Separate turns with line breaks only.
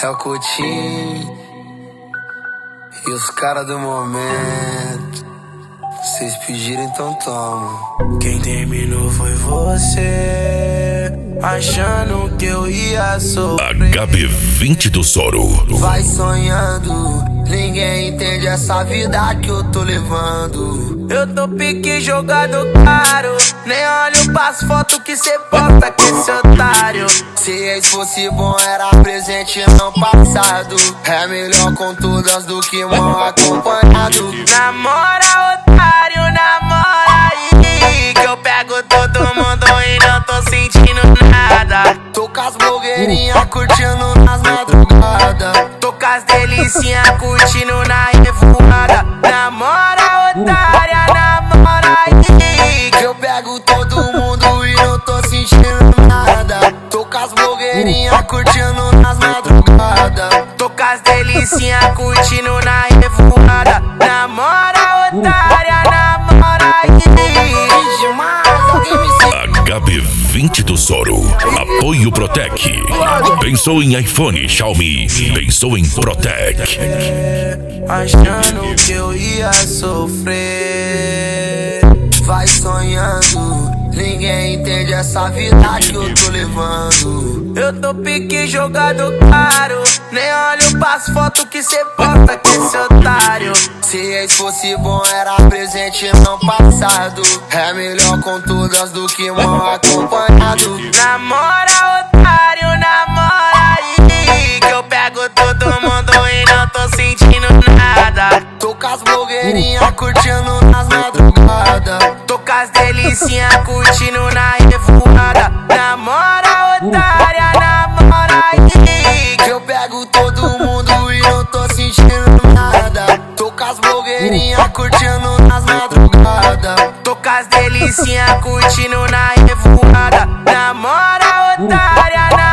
É o Coutinho e os caras do momento. Vocês pediram, então toma. Quem terminou foi você, achando que eu ia sofrer.
HB20 do Soro.
Vai sonhando, ninguém entende essa vida que eu tô levando. Eu tô pique jogado caro, nem olho pras fotos que cê posta com esse otário. Se ex fosse bom era presente não passado. É melhor com todas do que mal acompanhado. Namora otário, namora aí, que eu pego todo mundo e não tô sentindo nada. Tô com as blogueirinhas curtindo nas madrugadas. Tô com as delicinhas curtindo na revoada. Namora otária, namora aí, que eu pego todo mundo e não tô sentindo nada. Tô com as blogueirinhas curtindo nas madrugadas. Tô com as delicinhas curtindo na revoada. Namora otária, namora aí.
HB20 do Soro. Apoio Protec. Pensou em iPhone, Xiaomi. Pensou em Protec.
Achando que eu ia sofrer. Vai sonhando, ninguém entende essa vida que eu tô levando. Eu tô pique jogado caro, nem olho pras fotos que cê posta com esse otário. Se ex fosse bom era presente não passado. É melhor com todas do que mal acompanhado. Namora otário, namora aí, que eu pego todo mundo e não tô sentindo nada. Tô com as blogueirinhas curtindo nas madrugadas. Tô com as delicinhas curtindo na revoada. Namora otária, namora aí, que eu pego todo mundo e não tô sentindo nada. Tô com as blogueirinhas curtindo nas madrugadas. Tô com as delicinhas curtindo na revoada. Namora otária, namora